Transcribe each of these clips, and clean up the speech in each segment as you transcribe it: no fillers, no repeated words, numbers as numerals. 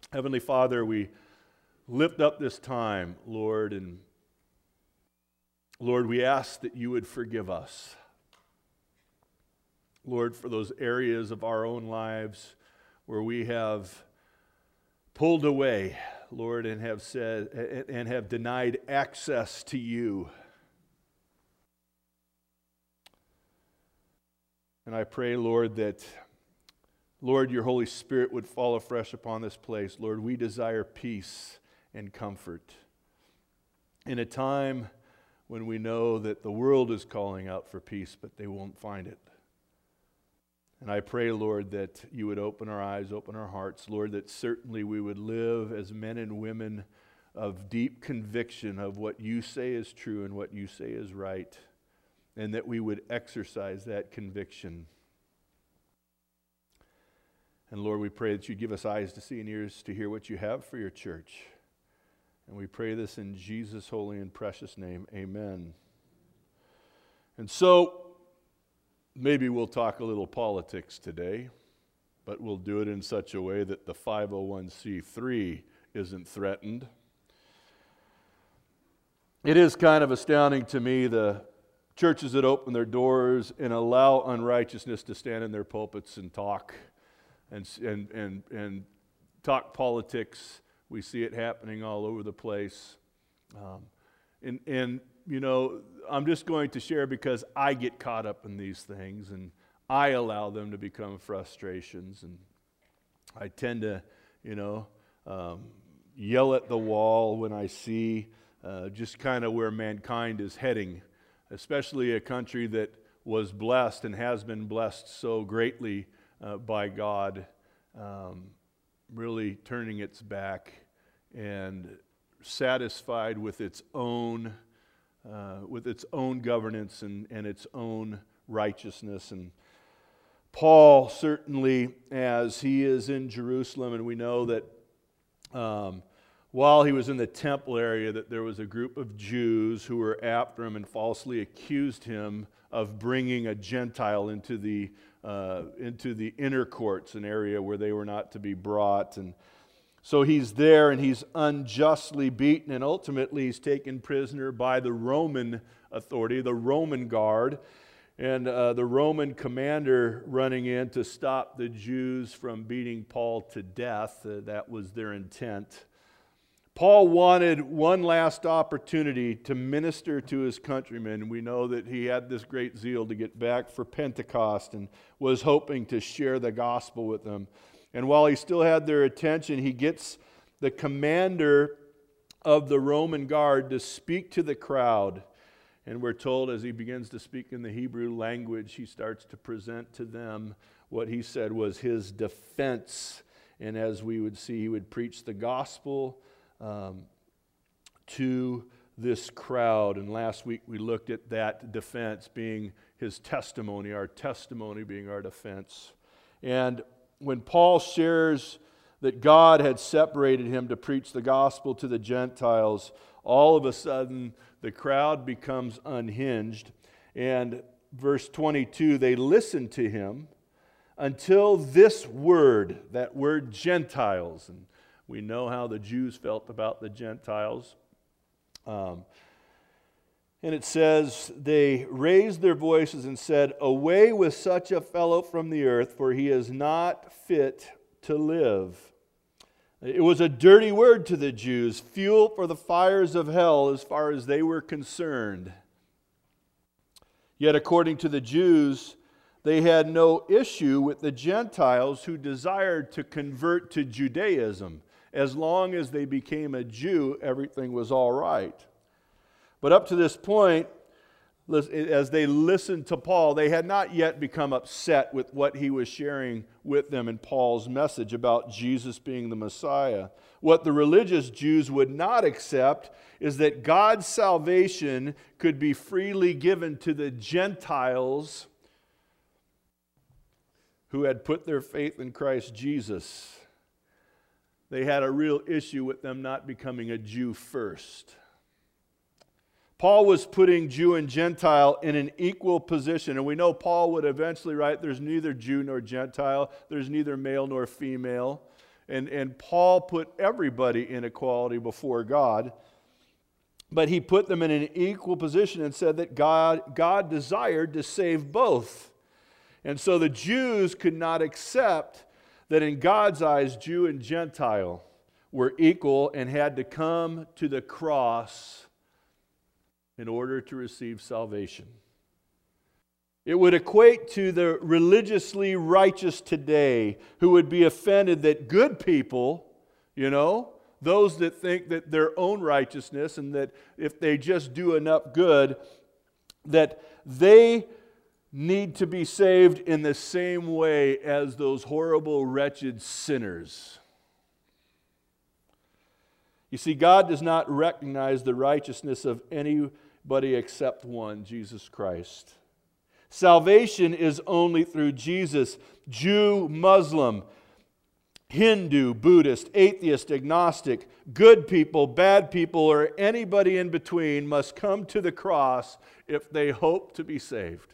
Heavenly Father, we lift up this time, Lord, and Lord, we ask that you would forgive us. Lord, for those areas of our own lives where we have pulled away, Lord, and have said and have denied access to you. And I pray, Lord, that Lord, your Holy Spirit would fall afresh upon this place. Lord, we desire peace and comfort in a time when we know that the world is calling out for peace, but they won't find it. And I pray, Lord, that you would open our eyes, open our hearts, Lord, that certainly we would live as men and women of deep conviction of what you say is true and what you say is right, and that we would exercise that conviction. And Lord, we pray that you give us eyes to see and ears to hear what you have for your church. And we pray this in Jesus' holy and precious name. Amen. And so, maybe we'll talk a little politics today, but we'll do it in such a way that the 501c3 isn't threatened. It is kind of astounding to me, the churches that open their doors and allow unrighteousness to stand in their pulpits and talk and talk politics. We see it happening all over the place. And you know, I'm just going to share because I get caught up in these things and I allow them to become frustrations. And I tend to, yell at the wall when I see just kind of where mankind is heading, especially a country that was blessed and has been blessed so greatly by God, really turning its back and satisfied with its own governance and its own righteousness. And Paul, certainly, as he is in Jerusalem, and we know that while he was in the temple area, that there was a group of Jews who were after him and falsely accused him of bringing a Gentile into the inner courts, an area where they were not to be brought. And so he's there and he's unjustly beaten, and ultimately he's taken prisoner by the Roman authority, the Roman guard, and the Roman commander running in to stop the Jews from beating Paul to death. That was their intent. Paul wanted one last opportunity to minister to his countrymen. We know that he had this great zeal to get back for Pentecost and was hoping to share the gospel with them. And while he still had their attention, he gets the commander of the Roman guard to speak to the crowd. And we're told as he begins to speak in the Hebrew language, he starts to present to them what he said was his defense. And as we would see, he would preach the gospel to this crowd. And last week we looked at that defense being his testimony, our testimony being our defense. And when Paul shares that God had separated him to preach the gospel to the Gentiles, all of a sudden the crowd becomes unhinged. And verse 22, they listened to him until this word, that word Gentiles. And we know how the Jews felt about the Gentiles. And it says, they raised their voices and said, "Away with such a fellow from the earth, for he is not fit to live." It was a dirty word to the Jews, fuel for the fires of hell as far as they were concerned. Yet according to the Jews, they had no issue with the Gentiles who desired to convert to Judaism. As long as they became a Jew, everything was all right. But up to this point, as they listened to Paul, they had not yet become upset with what he was sharing with them in Paul's message about Jesus being the Messiah. What the religious Jews would not accept is that God's salvation could be freely given to the Gentiles who had put their faith in Christ Jesus. They had a real issue with them not becoming a Jew first. Paul was putting Jew and Gentile in an equal position. And we know Paul would eventually write, there's neither Jew nor Gentile. There's neither male nor female. And Paul put everybody in equality before God. But he put them in an equal position and said that God desired to save both. And so the Jews could not accept that in God's eyes, Jew and Gentile were equal and had to come to the cross in order to receive salvation. It would equate to the religiously righteous today who would be offended that good people, those that think that their own righteousness and that if they just do enough good, that they need to be saved in the same way as those horrible, wretched sinners. You see, God does not recognize the righteousness of anybody except one, Jesus Christ. Salvation is only through Jesus. Jew, Muslim, Hindu, Buddhist, atheist, agnostic, good people, bad people, or anybody in between must come to the cross if they hope to be saved.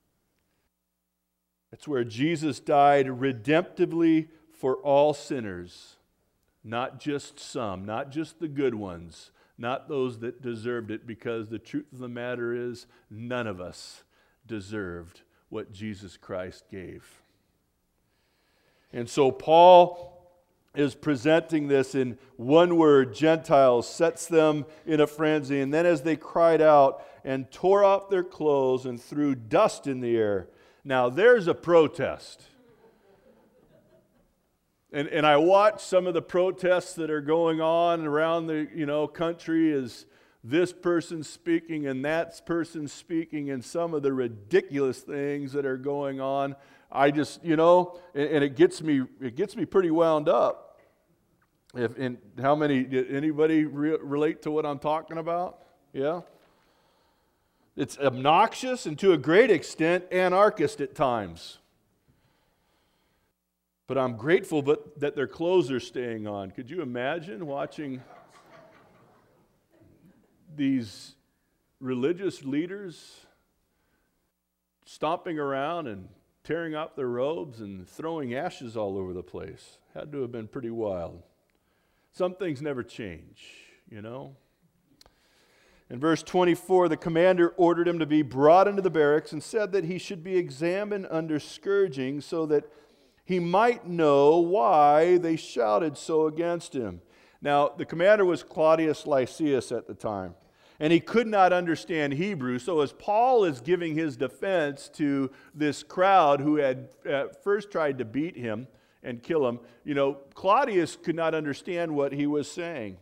It's where Jesus died redemptively for all sinners, not just some, not just the good ones, not those that deserved it, because the truth of the matter is none of us deserved what Jesus Christ gave. And so Paul is presenting this in one word, Gentiles, sets them in a frenzy. And then as they cried out and tore off their clothes and threw dust in the air. Now there's a protest. And I watch some of the protests that are going on around the country as this person's speaking and that person's speaking, and some of the ridiculous things that are going on. I just, and it gets me pretty wound up. Anybody relate to what I'm talking about? Yeah? It's obnoxious and to a great extent anarchist at times. But I'm grateful that their clothes are staying on. Could you imagine watching these religious leaders stomping around and tearing off their robes and throwing ashes all over the place? Had to have been pretty wild. Some things never change, In verse 24, the commander ordered him to be brought into the barracks and said that he should be examined under scourging so that he might know why they shouted so against him. Now, the commander was Claudius Lysias at the time, and he could not understand Hebrew. So as Paul is giving his defense to this crowd who had first tried to beat him and kill him, Claudius could not understand what he was saying.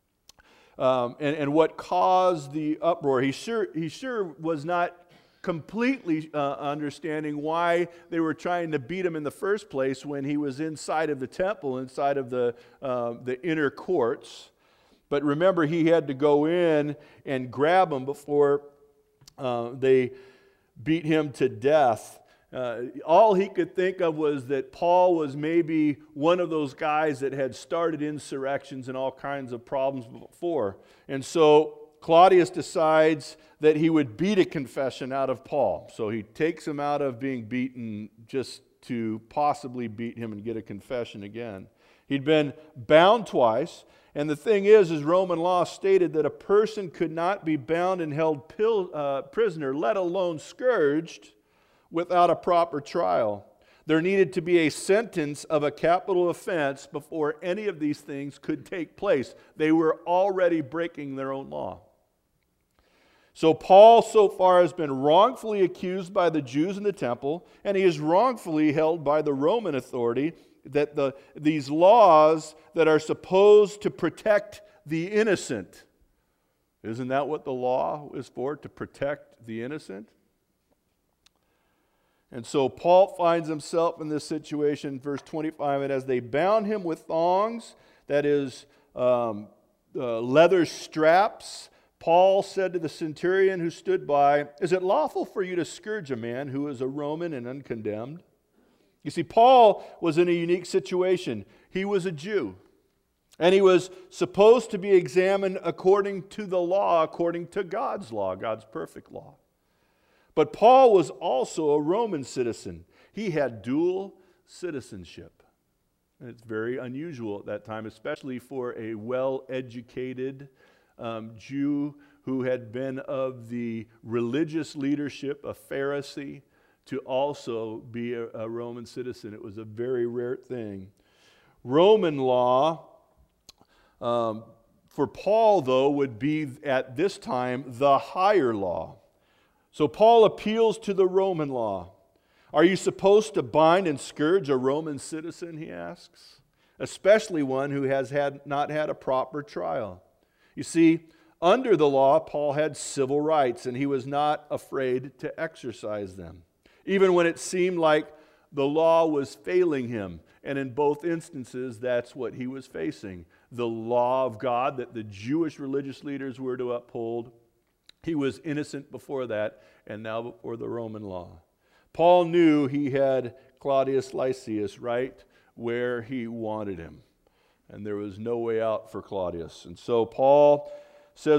And what caused the uproar. He sure was not completely understanding why they were trying to beat him in the first place when he was inside of the temple, inside of the inner courts. But remember, he had to go in and grab him before they beat him to death. All he could think of was that Paul was maybe one of those guys that had started insurrections and all kinds of problems before. And so Claudius decides that he would beat a confession out of Paul. So he takes him out of being beaten just to possibly beat him and get a confession again. He'd been bound twice. And the thing is Roman law stated that a person could not be bound and held prisoner, let alone scourged, without a proper trial. There needed to be a sentence of a capital offense before any of these things could take place. They were already breaking their own law. So Paul so far has been wrongfully accused by the Jews in the temple, and he is wrongfully held by the Roman authority that these laws that are supposed to protect the innocent. Isn't that what the law is for? To protect the innocent? And so Paul finds himself in this situation, verse 25, and as they bound him with thongs, that is leather straps, Paul said to the centurion who stood by, "Is it lawful for you to scourge a man who is a Roman and uncondemned?" You see, Paul was in a unique situation. He was a Jew, and he was supposed to be examined according to the law, according to God's law, God's perfect law. But Paul was also a Roman citizen. He had dual citizenship. And it's very unusual at that time, especially for a well-educated Jew who had been of the religious leadership, a Pharisee, to also be a Roman citizen. It was a very rare thing. Roman law, for Paul, though, would be at this time the higher law. So Paul appeals to the Roman law. Are you supposed to bind and scourge a Roman citizen, he asks, especially one who has not had a proper trial? You see, under the law, Paul had civil rights, and he was not afraid to exercise them, even when it seemed like the law was failing him. And in both instances, that's what he was facing. The law of God that the Jewish religious leaders were to uphold. He was innocent before that, and now before the Roman law. Paul knew he had Claudius Lysias right where he wanted him, and there was no way out for Claudius. And so Paul says,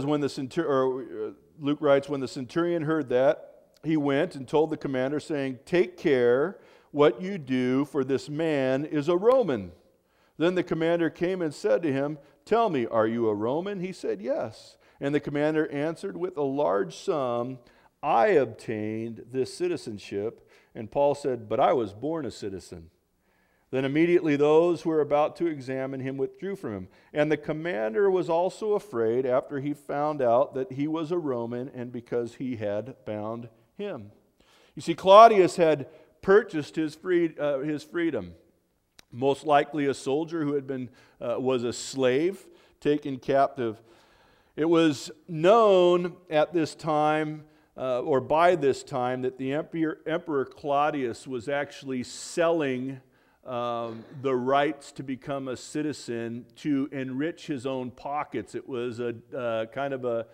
Luke writes, when the centurion heard that, he went and told the commander, saying, "Take care what you do, for this man is a Roman." Then the commander came and said to him, "Tell me, are you a Roman?" He said, "Yes." And the commander answered, "With a large sum I obtained this citizenship." And Paul said, "But I was born a citizen." Then immediately those who were about to examine him withdrew from him. And the commander was also afraid after he found out that he was a Roman, and because he had bound him. You see, Claudius had purchased his freedom. Most likely a soldier who had was a slave taken captive. It was known at this time, or by this time, that the Emperor Claudius was actually selling the rights to become a citizen to enrich his own pockets. It was a kind of a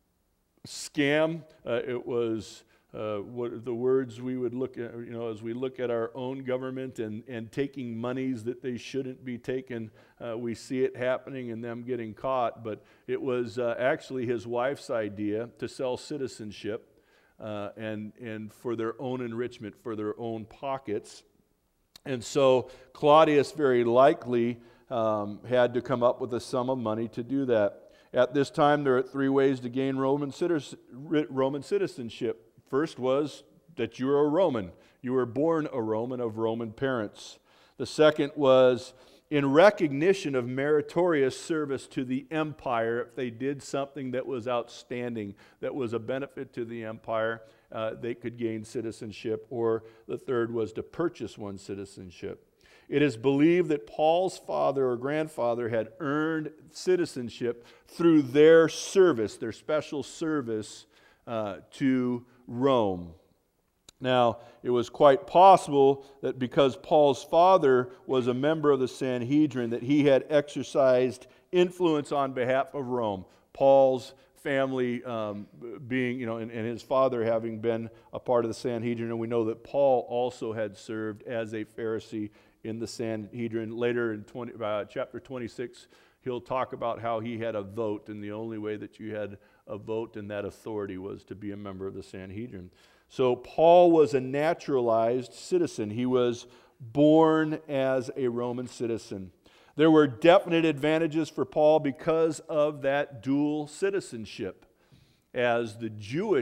scam. It was what the words we would look at, as we look at our own government and taking monies that they shouldn't be taken. We see it happening and them getting caught, but it was actually his wife's idea to sell citizenship and for their own enrichment, for their own pockets. And so Claudius very likely had to come up with a sum of money to do that. At this time, there are three ways to gain Roman citizenship. First was that you were a Roman. You were born a Roman of Roman parents. The second was in recognition of meritorious service to the empire. If they did something that was outstanding, that was a benefit to the empire, they could gain citizenship. Or the third was to purchase one's citizenship. It is believed that Paul's father or grandfather had earned citizenship through their service, their special service to Rome. Now, it was quite possible that because Paul's father was a member of the Sanhedrin, that he had exercised influence on behalf of Rome. Paul's family being, and his father having been a part of the Sanhedrin, and we know that Paul also had served as a Pharisee in the Sanhedrin. Later in chapter 26, he'll talk about how he had a vote, and the only way that you had a vote and that authority was to be a member of the Sanhedrin. So Paul was a naturalized citizen. He was born as a Roman citizen. There were definite advantages for Paul because of that dual citizenship. As the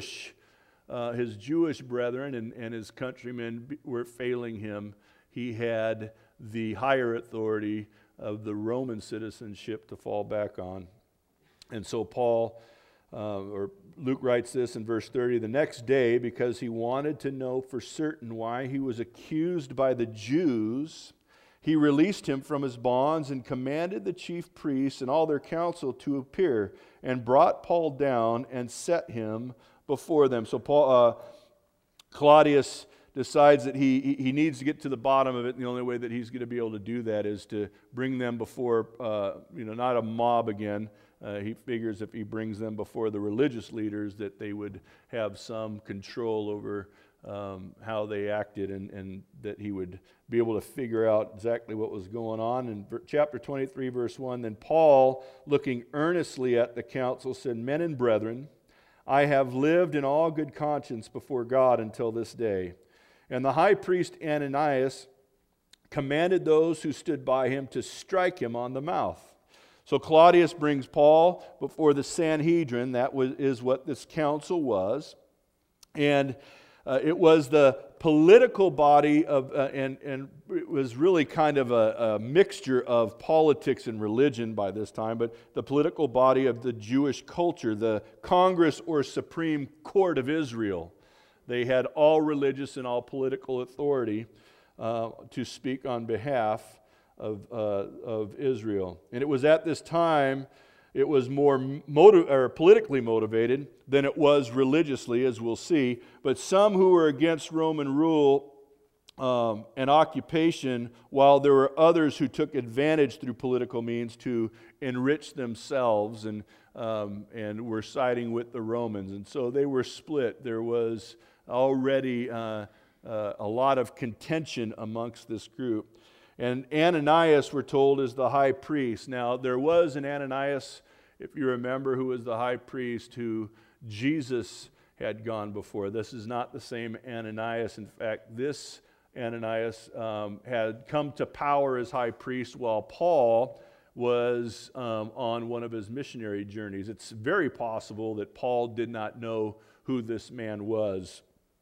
his Jewish brethren and his countrymen were failing him, he had the higher authority of the Roman citizenship to fall back on. And so Luke writes this in verse 30, "The next day, because he wanted to know for certain why he was accused by the Jews, he released him from his bonds and commanded the chief priests and all their council to appear, and brought Paul down and set him before them." So Claudius decides that he needs to get to the bottom of it, and the only way that he's going to be able to do that is to bring them before, not a mob again. He figures if he brings them before the religious leaders that they would have some control over how they acted, and that he would be able to figure out exactly what was going on. In chapter 23, verse 1, "Then Paul, looking earnestly at the council, said, 'Men and brethren, I have lived in all good conscience before God until this day.' And the high priest Ananias commanded those who stood by him to strike him on the mouth. So Claudius brings Paul before the Sanhedrin. Is what this council was. And it was the political body of, and it was really kind of a mixture of politics and religion by this time, but the political body of the Jewish culture, the Congress or Supreme Court of Israel. They had all religious and all political authority to speak on behalf of Israel. And it was at this time, it was more politically motivated than it was religiously, as we'll see. But some who were against Roman rule and occupation, while there were others who took advantage through political means to enrich themselves and were siding with the Romans. And so they were split. There was already a lot of contention amongst this group. And Ananias, we're told, is the high priest. Now, there was an Ananias, if you remember, who was the high priest who Jesus had gone before. This is not the same Ananias. In fact, this Ananias had come to power as high priest while Paul was on one of his missionary journeys. It's very possible that Paul did not know who this man was.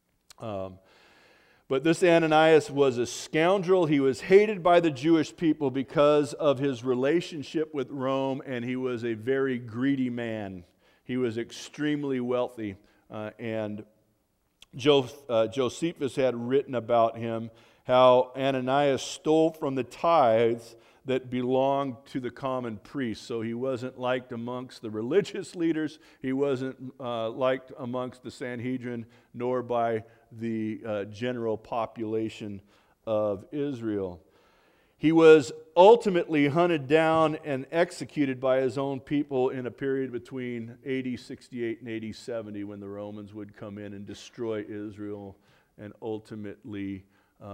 But this Ananias was a scoundrel. He was hated by the Jewish people because of his relationship with Rome, and he was a very greedy man. He was extremely wealthy, and Josephus had written about him how Ananias stole from the tithes that belonged to the common priests. So he wasn't liked amongst the religious leaders. He wasn't liked amongst the Sanhedrin, nor by the general population of Israel. He was ultimately hunted down and executed by his own people in a period between AD 68 and AD 70, when the Romans would come in and destroy Israel and ultimately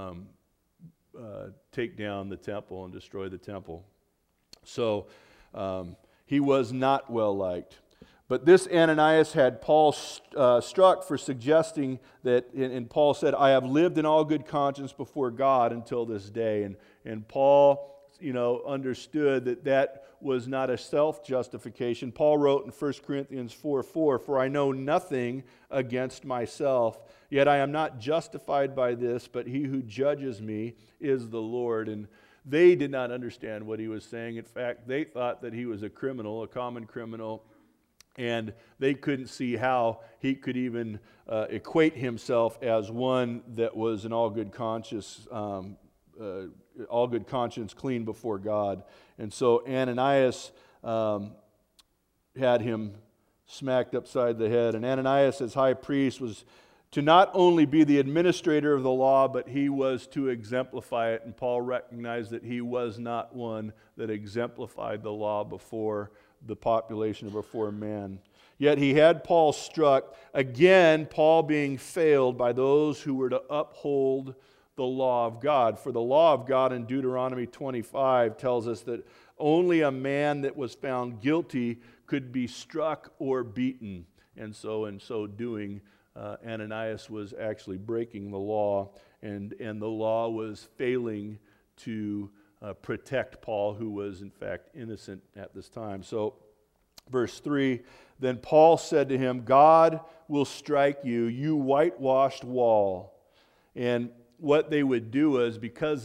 take down the temple and destroy the temple. So he was not well liked. But this Ananias had Paul struck for suggesting that, and Paul said, I have lived in all good conscience before God until this day. And Paul, understood that was not a self-justification. Paul wrote in 1 Corinthians 4:4, for I know nothing against myself, yet I am not justified by this, but he who judges me is the Lord. And they did not understand what he was saying. In fact, they thought that he was a criminal, a common criminal, and they couldn't see how he could even equate himself as one that was in all good conscience clean before God. And so Ananias had him smacked upside the head. And Ananias, as high priest, was to not only be the administrator of the law, but he was to exemplify it. And Paul recognized that he was not one that exemplified the law before the population or before man. Yet he had Paul struck, again, Paul being failed by those who were to uphold the law of God. For the law of God in Deuteronomy 25 tells us that only a man that was found guilty could be struck or beaten. And so in so doing, Ananias was actually breaking the law, and the law was failing to protect Paul, who was in fact innocent at this time. So verse 3, then Paul said to him, God will strike you, you whitewashed wall. And what they would do is, because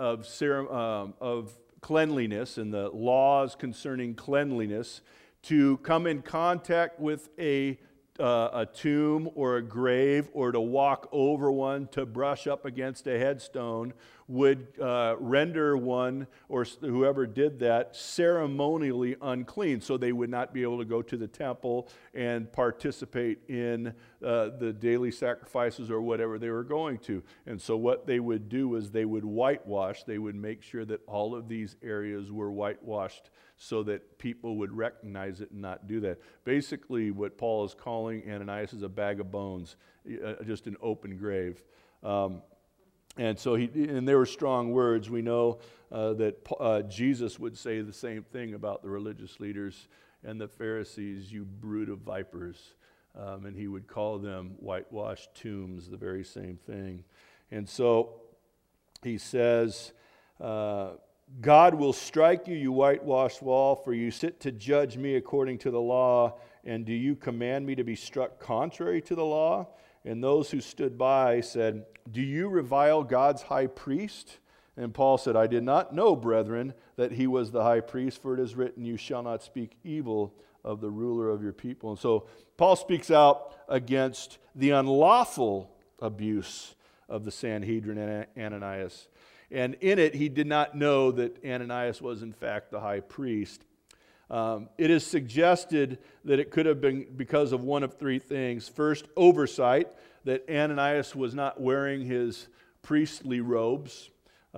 of cleanliness and the laws concerning cleanliness, to come in contact with a tomb or a grave, or to walk over one, to brush up against a headstone, would render one, or whoever did that, ceremonially unclean. So they would not be able to go to the temple and participate in the daily sacrifices or whatever they were going to. And so what they would do is they would whitewash. They would make sure that all of these areas were whitewashed so that people would recognize it and not do that. Basically, what Paul is calling Ananias is a bag of bones, just an open grave. And so and they were strong words. We know that Jesus would say the same thing about the religious leaders and the Pharisees, you brood of vipers. And he would call them whitewashed tombs, the very same thing. And so he says, God will strike you, you whitewashed wall, for you sit to judge me according to the law, and do you command me to be struck contrary to the law? And those who stood by said, do you revile God's high priest? And Paul said, I did not know, brethren, that he was the high priest, for it is written, you shall not speak evil of the ruler of your people. And so Paul speaks out against the unlawful abuse of the Sanhedrin and Ananias. And in it, he did not know that Ananias was in fact the high priest. It is suggested that it could have been because of one of three things. First, oversight, that Ananias was not wearing his priestly robes.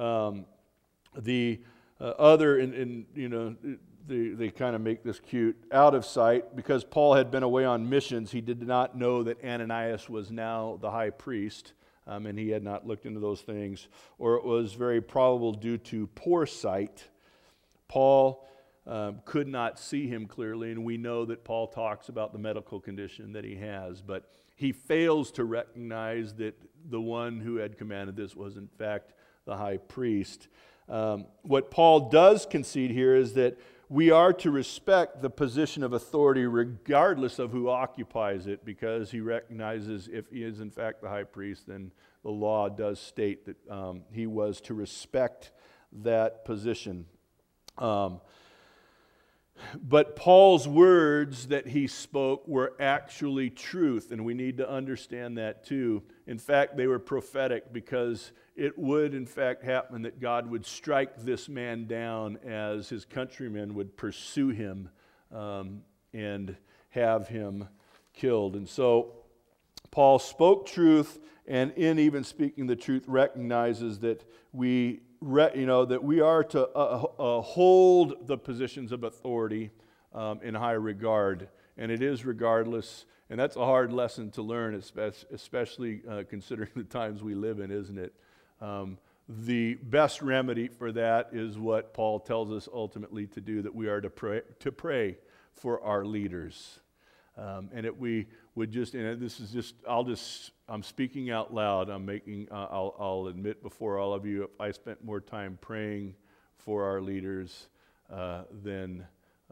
The other, they kind of make this cute, out of sight, because Paul had been away on missions, he did not know that Ananias was now the high priest. And he had not looked into those things, or it was very probable due to poor sight. Paul could not see him clearly, and we know that Paul talks about the medical condition that he has, but he fails to recognize that the one who had commanded this was in fact the high priest. What Paul does concede here is that we are to respect the position of authority regardless of who occupies it, because he recognizes if he is in fact the high priest, then the law does state that he was to respect that position. But Paul's words that he spoke were actually truth, and we need to understand that too. In fact, they were prophetic, because it would in fact happen that God would strike this man down as his countrymen would pursue him and have him killed. And so Paul spoke truth, and in even speaking the truth recognizes that we are to hold the positions of authority in high regard, and it is regardless, and that's a hard lesson to learn, especially considering the times we live in, isn't it? The best remedy for that is what Paul tells us ultimately to do, that we are to pray for our leaders. We would just, and this is just, I'm speaking out loud. I'll admit before all of you, if I spent more time praying for our leaders than,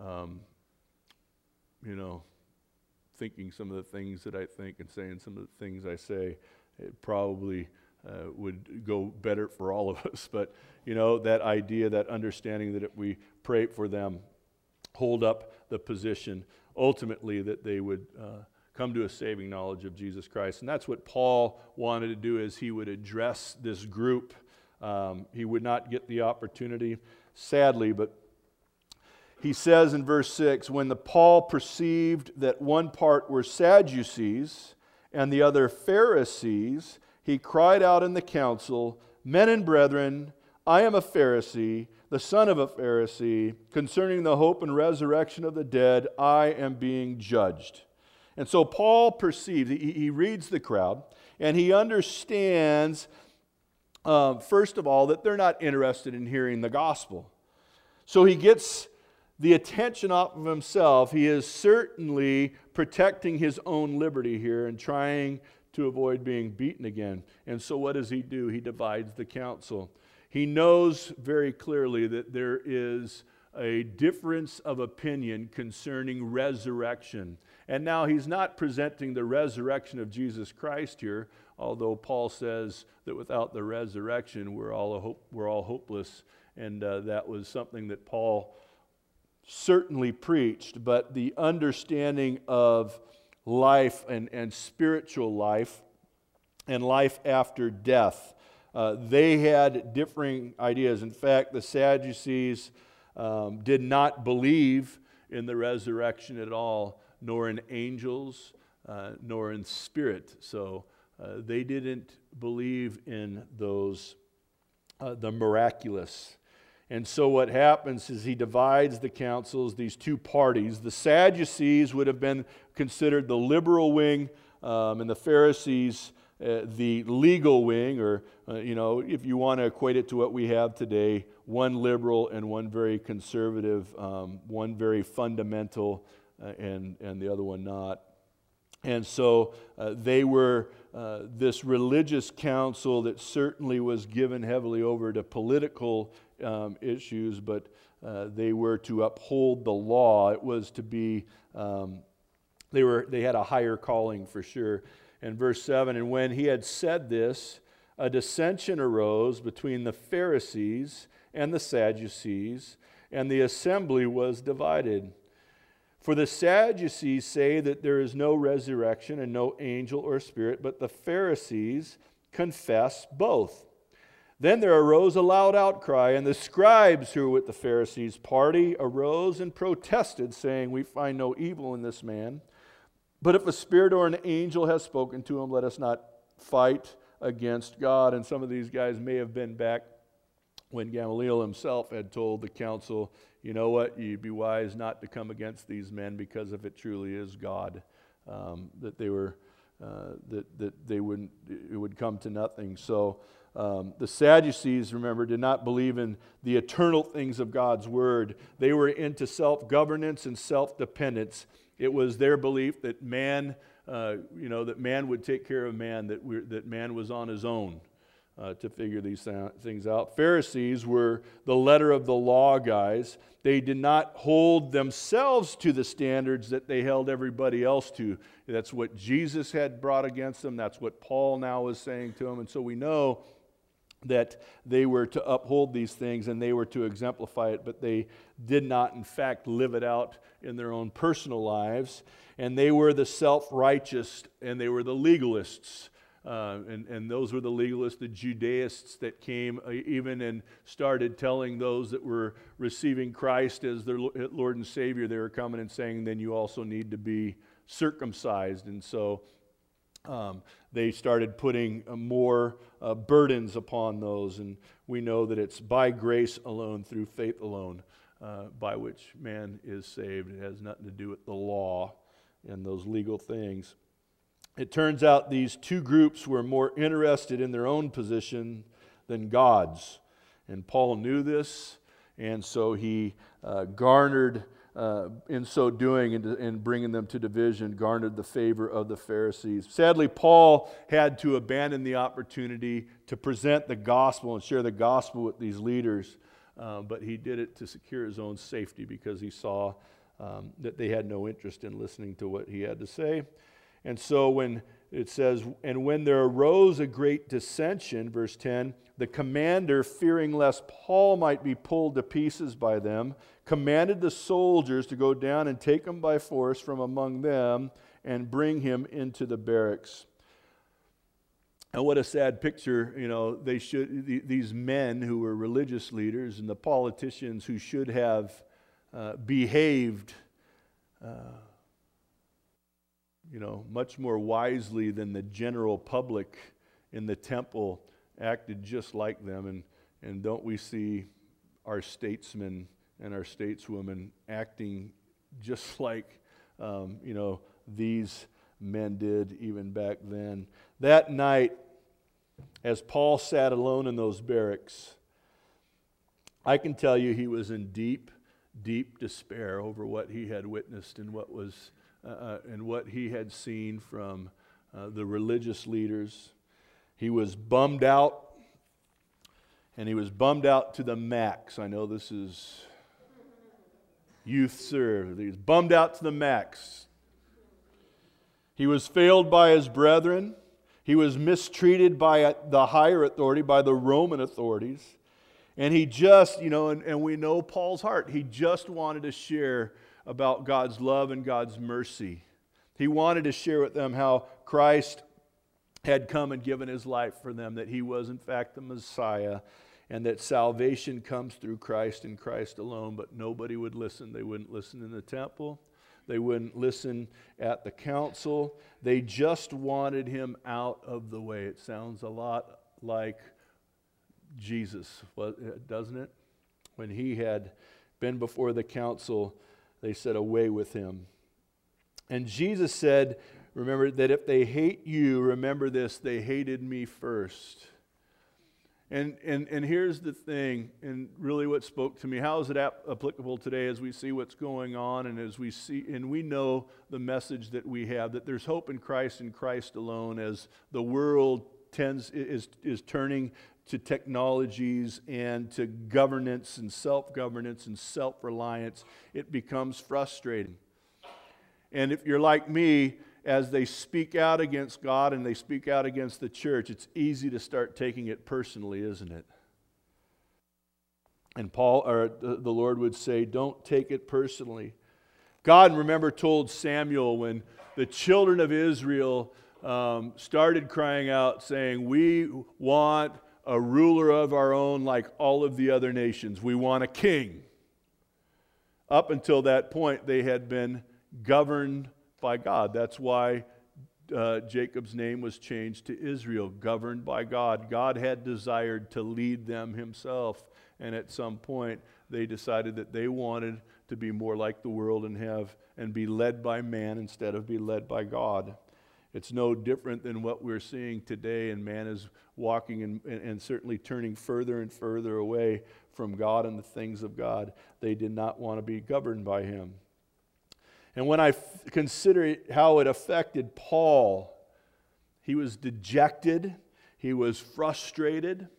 thinking some of the things that I think and saying some of the things I say, it probably would go better for all of us. But, that idea, that understanding that if we pray for them, hold up the position, ultimately that they would come to a saving knowledge of Jesus Christ. And that's what Paul wanted to do as he would address this group. He would not get the opportunity, sadly, but he says in verse 6, when Paul perceived that one part were Sadducees and the other Pharisees, he cried out in the council, men and brethren, I am a Pharisee, the son of a Pharisee. Concerning the hope and resurrection of the dead, I am being judged. And so Paul perceives, he reads the crowd, and he understands, first of all, that they're not interested in hearing the gospel. So he gets the attention off of himself. He is certainly protecting his own liberty here and trying to avoid being beaten again. And so what does he do? He divides the council. He knows very clearly that there is a difference of opinion concerning resurrection. And now he's not presenting the resurrection of Jesus Christ here, although Paul says that without the resurrection we're all hopeless, and that was something that Paul certainly preached. But the understanding of life and spiritual life and life after death, they had differing ideas. In fact, the Sadducees did not believe in the resurrection at all, nor in angels, nor in spirit. So they didn't believe in those, the miraculous. And so what happens is he divides the councils, these two parties. The Sadducees would have been considered the liberal wing, and the Pharisees the legal wing, or if you want to equate it to what we have today, one liberal and one very conservative, one very fundamental, and the other one not. And so they were this religious council that certainly was given heavily over to political issues, but they were to uphold the law. It was to be, they had a higher calling for sure. And verse 7, and when he had said this, a dissension arose between the Pharisees and the Sadducees, and the assembly was divided. For the Sadducees say that there is no resurrection and no angel or spirit, but the Pharisees confess both. Then there arose a loud outcry, and the scribes who were with the Pharisees' party arose and protested, saying, we find no evil in this man. But if a spirit or an angel has spoken to him, let us not fight against God. And some of these guys may have been back when Gamaliel himself had told the council, you know what, you'd be wise not to come against these men, because if it truly is God, that they were that they wouldn't, it would come to nothing. So the Sadducees, remember, did not believe in the eternal things of God's word. They were into self-governance and self-dependence. It was their belief that man, that man would take care of man, that man was on his own to figure these things out. Pharisees were the letter of the law guys. They did not hold themselves to the standards that they held everybody else to. That's what Jesus had brought against them. That's what Paul now is saying to them. And so we know that they were to uphold these things and they were to exemplify it, but they did not, in fact, live it out in their own personal lives. And they were the self-righteous and they were the legalists. And those were the legalists, the Judaists that came even and started telling those that were receiving Christ as their Lord and Savior, they were coming and saying, then you also need to be circumcised. And so they started putting more burdens upon those. And we know that it's by grace alone, through faith alone, by which man is saved. It has nothing to do with the law and those legal things. It turns out these two groups were more interested in their own position than God's. And Paul knew this, and so he garnered, in so doing and bringing them to division, garnered the favor of the Pharisees. Sadly, Paul had to abandon the opportunity to present the gospel and share the gospel with these leaders, but he did it to secure his own safety because he saw that they had no interest in listening to what he had to say. And so when it says, and when there arose a great dissension, verse 10, the commander, fearing lest Paul might be pulled to pieces by them, commanded the soldiers to go down and take him by force from among them and bring him into the barracks. And what a sad picture, these men who were religious leaders and the politicians who should have behaved much more wisely than the general public in the temple, acted just like them. And don't we see our statesmen and our stateswomen acting just like these men did even back then? That night, as Paul sat alone in those barracks, I can tell you he was in deep, deep despair over what he had witnessed and what was and what he had seen from the religious leaders. He was bummed out, and he was bummed out to the max. I know this is youth serve. He was bummed out to the max. He was failed by his brethren. He was mistreated by the higher authority, by the Roman authorities. And he just, and we know Paul's heart. He just wanted to share about God's love and God's mercy. He wanted to share with them how Christ had come and given his life for them, that he was in fact the Messiah, and that salvation comes through Christ and Christ alone. But nobody would listen. They wouldn't listen in the temple. They wouldn't listen at the council. They just wanted him out of the way. It sounds a lot like Jesus, doesn't it? When he had been before the council, they said, away with him. And Jesus said, remember that if they hate you, remember this, they hated me first. And here's the thing, and really what spoke to me. How is it applicable today as we see what's going on, and as we see, and we know the message that we have, that there's hope in Christ and Christ alone, as the world is turning to technologies and to governance and self-governance and self-reliance. It becomes frustrating. And if you're like me, as they speak out against God and they speak out against the church, it's easy to start taking it personally, isn't it? And the Lord would say, don't take it personally. God, remember, told Samuel when the children of Israel started crying out, saying, we want a ruler of our own like all of the other nations. We want a king. Up until that point, they had been governed by God. That's why Jacob's name was changed to Israel, governed by God. God had desired to lead them himself, and at some point they decided that they wanted to be more like the world and be led by man instead of be led by God. It's no different than what we're seeing today, and man is walking and certainly turning further and further away from God and the things of God. They did not want to be governed by him. And when I consider how it affected Paul, he was dejected, he was frustrated,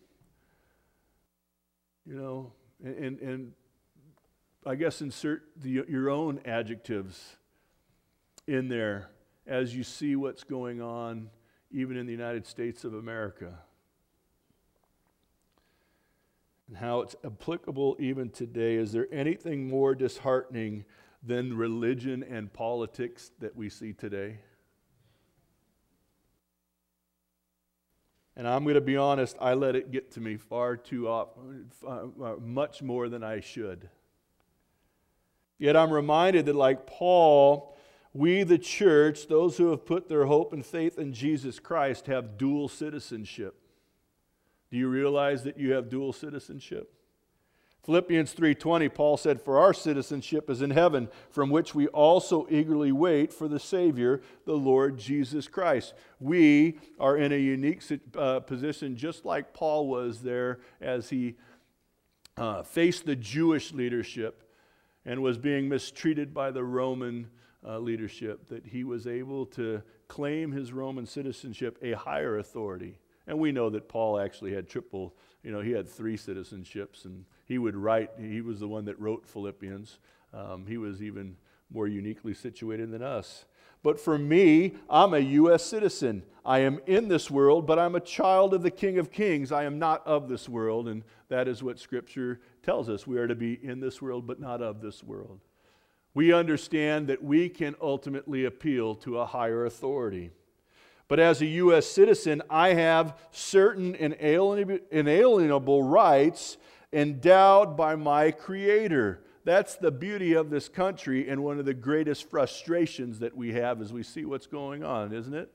and I guess insert your own adjectives in there as you see what's going on even in the United States of America, and how it's applicable even today. Is there anything more disheartening than religion and politics that we see today? And I'm going to be honest, I let it get to me far too often, much more than I should. Yet I'm reminded that, like Paul, we, the church, those who have put their hope and faith in Jesus Christ, have dual citizenship. Do you realize that you have dual citizenship? Philippians 3:20, Paul said, "For our citizenship is in heaven, from which we also eagerly wait for the Savior, the Lord Jesus Christ." We are in a unique position, just like Paul was there as he faced the Jewish leadership and was being mistreated by the Roman leadership, that he was able to claim his Roman citizenship, a higher authority. And we know that Paul actually had he had 3 citizenships, and he was the one that wrote Philippians. He was even more uniquely situated than us. But for me, I'm a U.S. citizen. I am in this world, but I'm a child of the King of Kings. I am not of this world, and that is what Scripture tells us. We are to be in this world, but not of this world. We understand that we can ultimately appeal to a higher authority. But as a U.S. citizen, I have certain inalienable rights endowed by my Creator. That's the beauty of this country, and one of the greatest frustrations that we have as we see what's going on, isn't it?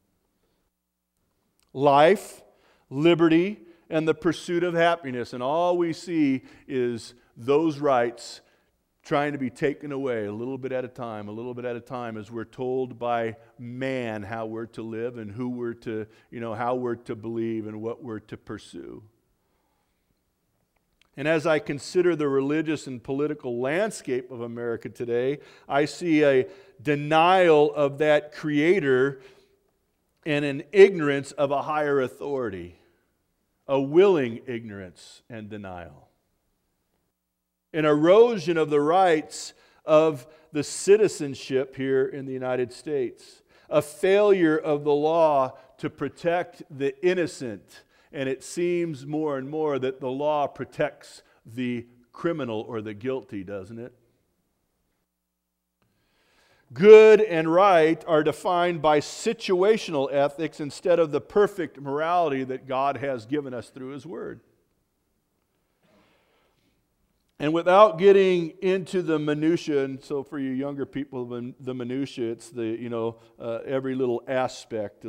Life, liberty, and the pursuit of happiness. And all we see is those rights trying to be taken away a little bit at a time, as we're told by man how we're to live and how we're to believe and what we're to pursue. And as I consider the religious and political landscape of America today, I see a denial of that Creator and an ignorance of a higher authority, a willing ignorance and denial. An erosion of the rights of the citizenship here in the United States. A failure of the law to protect the innocent. And it seems more and more that the law protects the criminal or the guilty, doesn't it? Good and right are defined by situational ethics instead of the perfect morality that God has given us through His Word. And without getting into the minutia, and so for you younger people, the minutia, it's the every little aspect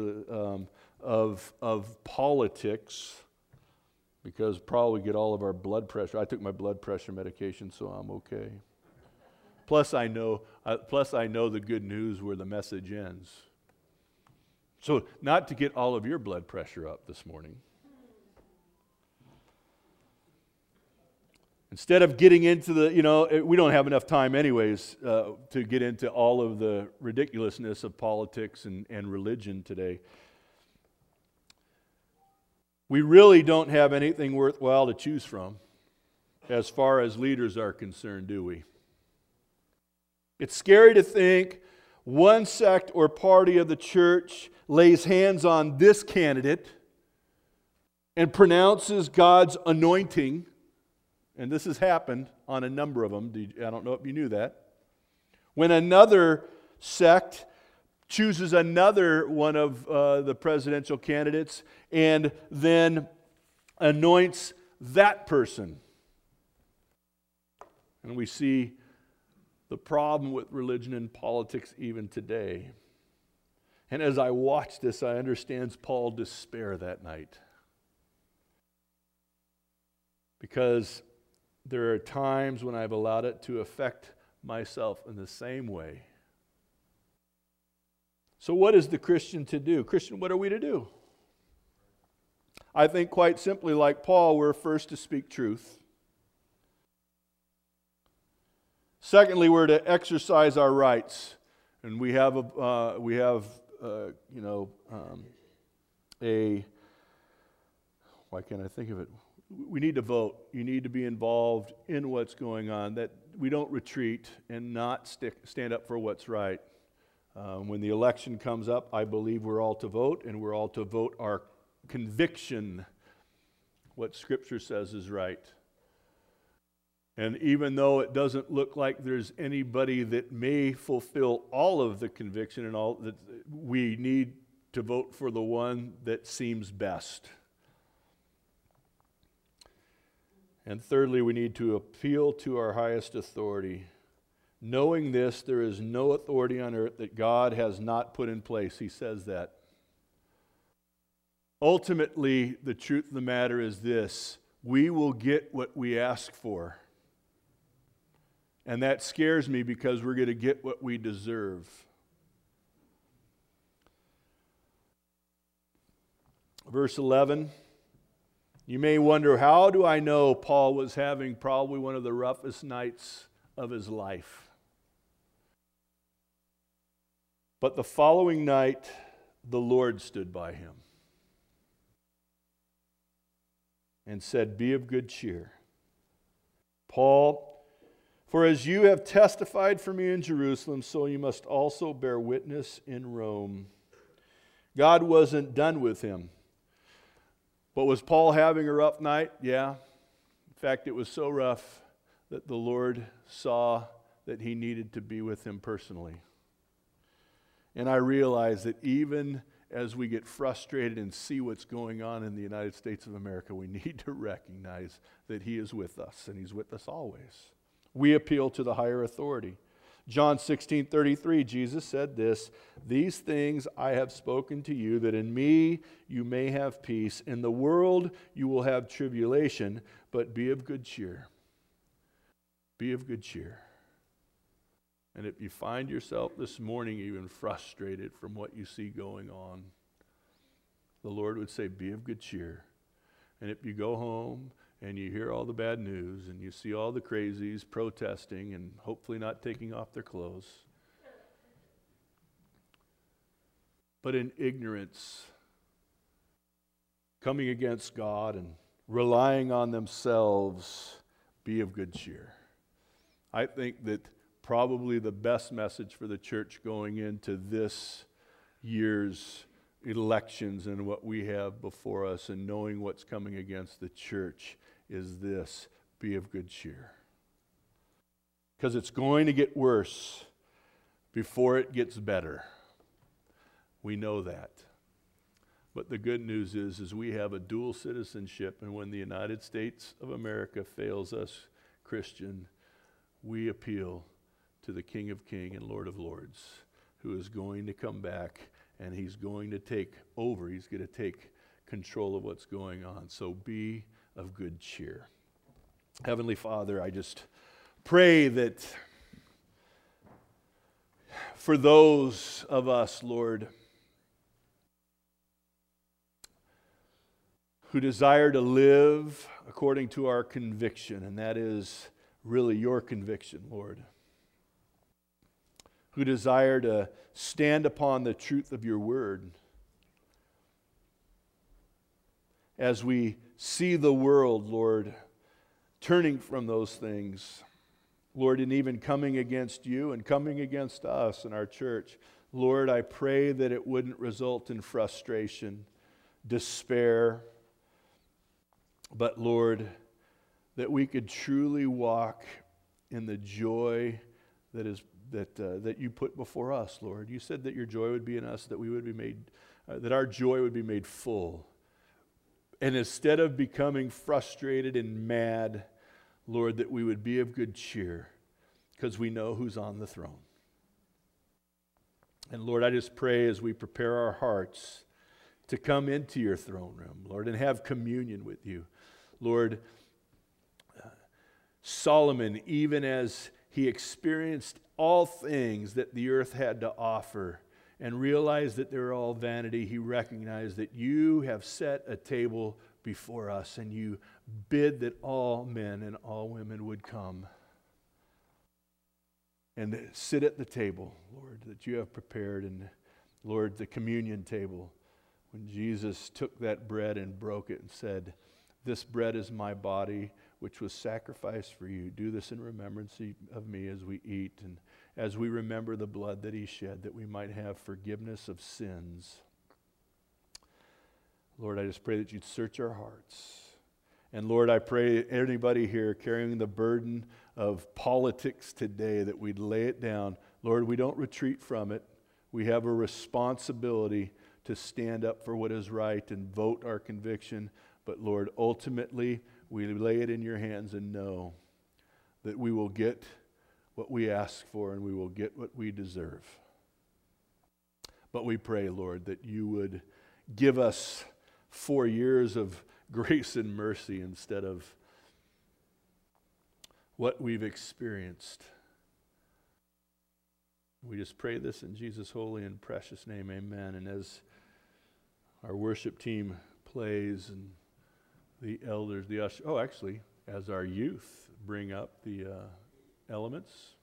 of politics, because probably get all of our blood pressure. I took my blood pressure medication, so I'm okay. Plus I know the good news where the message ends. So not to get all of your blood pressure up this morning. Instead of getting into we don't have enough time anyways to get into all of the ridiculousness of politics and religion today. We really don't have anything worthwhile to choose from as far as leaders are concerned, do we? It's scary to think one sect or party of the church lays hands on this candidate and pronounces God's anointing. And this has happened on a number of them. I don't know if you knew that. When another sect chooses another one of the presidential candidates and then anoints that person. And we see the problem with religion and politics even today. And as I watch this, I understand Paul's despair that night. Because there are times when I've allowed it to affect myself in the same way. So what is the Christian to do? Christian, what are we to do? I think quite simply, like Paul, we're first to speak truth. Secondly, we're to exercise our rights. And we have why can't I think of it? We need to vote. You need to be involved in what's going on, that we don't retreat and not stand up for what's right. When the election comes up, I believe we're all to vote, and we're all to vote our conviction, what Scripture says is right. And even though it doesn't look like there's anybody that may fulfill all of the conviction and all, that we need to vote for the one that seems best. And thirdly, we need to appeal to our highest authority. Knowing this, there is no authority on earth that God has not put in place. He says that. Ultimately, the truth of the matter is this: we will get what we ask for. And that scares me because we're going to get what we deserve. Verse 11. You may wonder, how do I know Paul was having probably one of the roughest nights of his life? But the following night, the Lord stood by him and said, "Be of good cheer, Paul, for as you have testified for me in Jerusalem, so you must also bear witness in Rome." God wasn't done with him. But was Paul having a rough night? Yeah. In fact, it was so rough that the Lord saw that he needed to be with him personally. And I realize that even as we get frustrated and see what's going on in the United States of America, we need to recognize that he is with us, and he's with us always. We appeal to the higher authority. John 16:33, Jesus said this, "These things I have spoken to you, that in me you may have peace. In the world you will have tribulation, but be of good cheer." Be of good cheer. And if you find yourself this morning even frustrated from what you see going on, the Lord would say, be of good cheer. And if you go home and you hear all the bad news and you see all the crazies protesting and hopefully not taking off their clothes, but in ignorance, coming against God and relying on themselves, be of good cheer. I think that probably the best message for the church going into this year's elections and what we have before us and knowing what's coming against the church is this: be of good cheer. Because it's going to get worse before it gets better. We know that. But the good news is we have a dual citizenship, and when the United States of America fails us, Christian, we appeal to the King of Kings and Lord of Lords, who is going to come back, and he's going to take over. He's going to take control of what's going on. So be of good cheer. Heavenly Father, I just pray that for those of us, Lord, who desire to live according to our conviction, and that is really your conviction, Lord, who desire to stand upon the truth of your word. As we see the world, Lord, turning from those things, Lord, and even coming against you and coming against us and our church, Lord, I pray that it wouldn't result in frustration, despair, but Lord, that we could truly walk in the joy that you put before us, Lord. You said that your joy would be in us, that we would be made, that our joy would be made full. And instead of becoming frustrated and mad, Lord, that we would be of good cheer because we know who's on the throne. And Lord, I just pray as we prepare our hearts to come into your throne room, Lord, and have communion with you. Lord, Solomon, even as he experienced all things that the earth had to offer and realized that they're all vanity, he recognized that you have set a table before us and you bid that all men and all women would come and sit at the table, Lord, that you have prepared. And Lord, the communion table, when Jesus took that bread and broke it and said, "This bread is my body, which was sacrificed for you. Do this in remembrance of me as we eat and as we remember the blood that he shed, that we might have forgiveness of sins." Lord, I just pray that you'd search our hearts. And Lord, I pray anybody here carrying the burden of politics today, that we'd lay it down. Lord, we don't retreat from it. We have a responsibility to stand up for what is right and vote our conviction. But Lord, ultimately, we lay it in your hands and know that we will get what we ask for and we will get what we deserve. But we pray, Lord, that you would give us 4 years of grace and mercy instead of what we've experienced. We just pray this in Jesus' holy and precious name, amen. And as our worship team plays and the elders, as our youth bring up the elements.